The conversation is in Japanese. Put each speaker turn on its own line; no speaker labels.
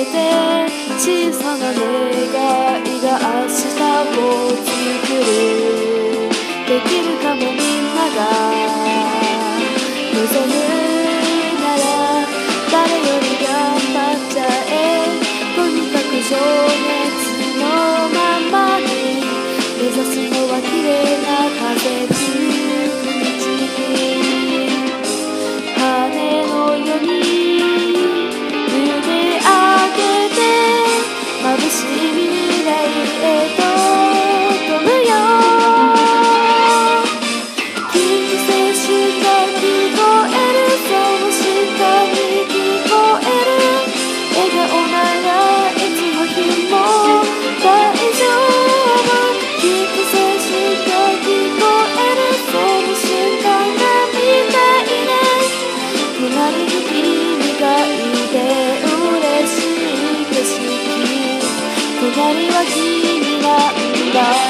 て小さな願いが明日を作る。できるかもみんなが望むなら誰より頑張っちゃえ。とにかく情熱のままに目指すのは綺麗な風吹く道。羽のように胸上げて眩しい未来へと飛ぶよ。キスした聞こえる、そうしたに聞こえる。笑顔ならいつの日も大丈夫。キスした聞こえる、その瞬間が見たいね。隣に君がいて嬉しい景色、隣は君なんだ。